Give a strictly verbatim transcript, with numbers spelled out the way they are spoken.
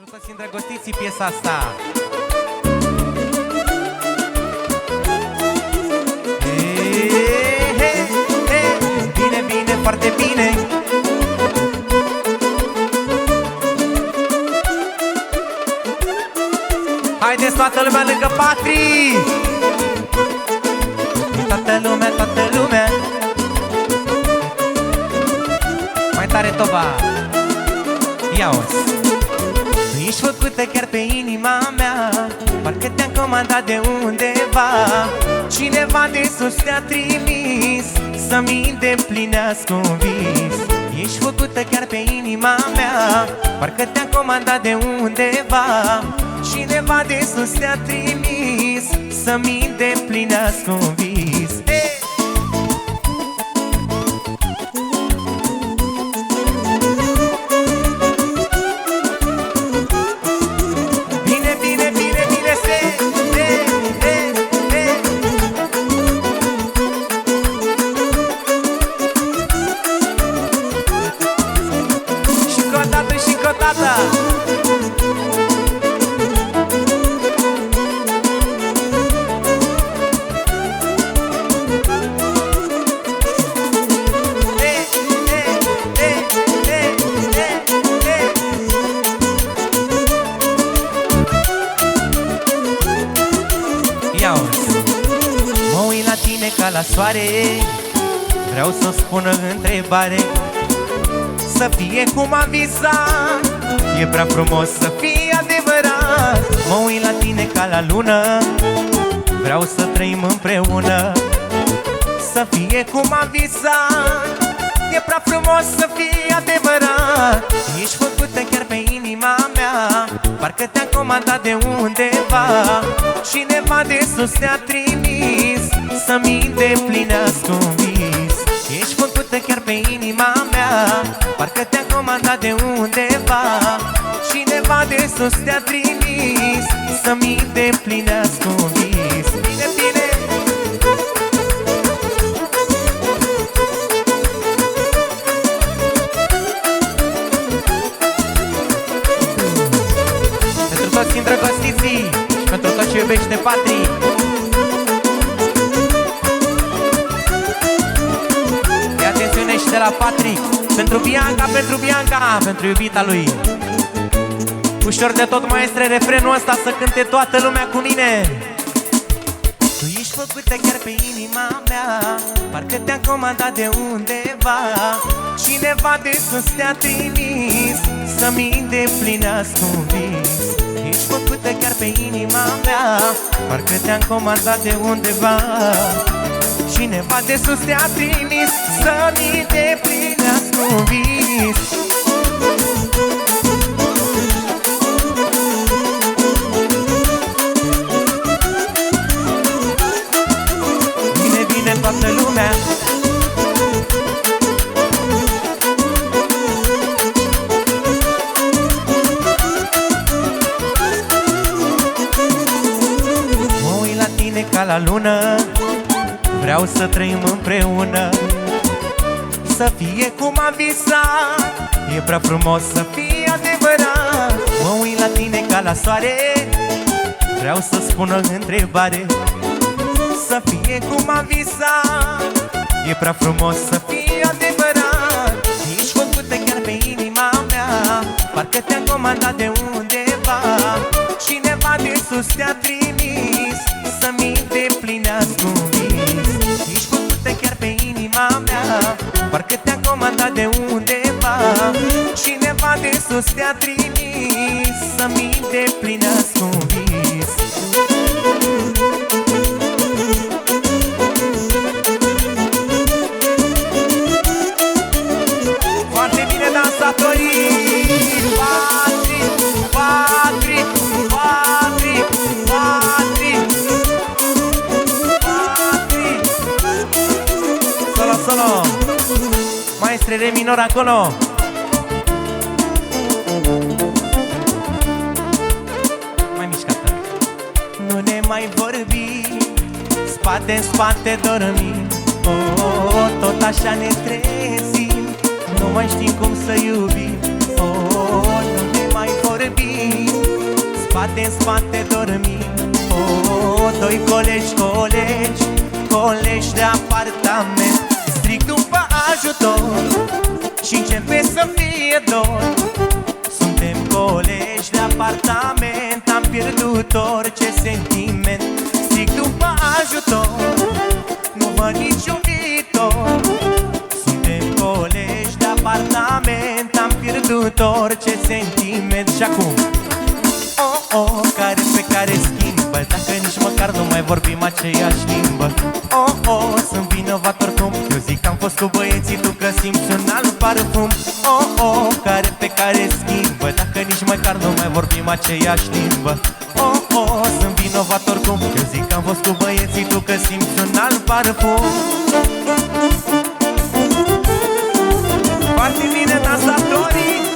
toți îndrăgostiții piesa asta. Hey, hey, hey. Bine, bine, foarte bine. Haideți toată lumea lângă Patri. Toată lumea, toată lumea. Mai tare toba. Ia-o-ți. Tu ești făcută chiar pe inima mea, parcă te-am comandat de undeva. Cineva de sus te-a trimis să-mi îndeplinească un vis. Ești făcută chiar pe inima mea, parcă te-am comandat de undeva. Cineva de sus te-a trimis să-mi îndeplinească un vis. Hey! Mă uit la tine ca la soare, vreau să spun o întrebare. Să fie cum am visat, e prea frumos să fie adevărat. Mă uit la tine ca la lună, vreau să trăim împreună. Să fie cum am visat, e prea frumos să fie adevărat. Ești făcută chiar pe inima mea, parcă te-am comandat de undeva. Cineva de sus te-a trimis să-mi îndeplinească un vis. Ești făcută chiar pe inima mea, parcă te-am comandat de undeva. Cineva de sus te-a trimis să-mi îndeplinească un vis. Bine, bine. Pentru toți îndrăgostiții și pentru toți ce iubește Patri. E atențiune și de la Patri. Pentru Bianca, pentru Bianca, pentru iubita lui. Ușor de tot, maestre, refrenul ăsta să cânte toată lumea cu mine. Tu ești făcută chiar pe inima mea, parcă te-am comandat de undeva. Cineva de sus te-a trimis să-mi îndeplinească un vis. Ești făcută chiar pe inima mea, parcă te-am comandat de undeva. Cineva de sus te-a trimis să-mi îndeplinească un vis. Bine, bine, toată lumea. Mă uit la tine ca la lună, vreau să trăim împreună. Să fie cum am visat, e prea frumos să fie adevărat. Mă uit la tine ca la soare, vreau să spun o întrebare. Să fie cum am visat, e prea frumos să fie adevărat. Ești făcută chiar pe inima mea, parcă te-am comandat de undeva. Cineva de sus te-a trimis să-mi îndeplinească un vis. Ești făcută chiar pe inima mea, parcă te-am comandat de undeva. Cineva de sus te-a trimis să-mi îndeplinească un vis. Foarte bine dansatorii! Patri, Patri, Patri, Patri, Patri. Solo, solo! Maestre re minor acolo! Mai mișcată! Nu ne mai vorbim, spate-n spate dormim. Oh, tot așa ne trezim, nu mai știm cum să iubim. Oh, nu ne mai vorbim, vorbim, spate în spate dormim. Oh, doi colegi, colegi, colegi de apartament, stric după ajutor și începe să fie dor. Suntem colegi de apartament, am pierdut orice sentiment. Stric după ajutor, nu văd niciun viitor. Suntem colegi de apartament, am pierdut orice sentiment. Și acum, oh, oh, care pe care schimbă, dacă nici măcar nu mai vorbim aceeași limbă. Oh, oh, sunt vinovat oricum, eu zic că am fost cu băieții, tu că simți un alt parfum. Oh, oh, care pe care schimbă, dacă nici măcar nu mai vorbim aceeași limbă. Oh, oh, sunt vinovat oricum, eu zic că am fost cu băieții, tu că simți un alt parfum. Foarte bine, dansatorii!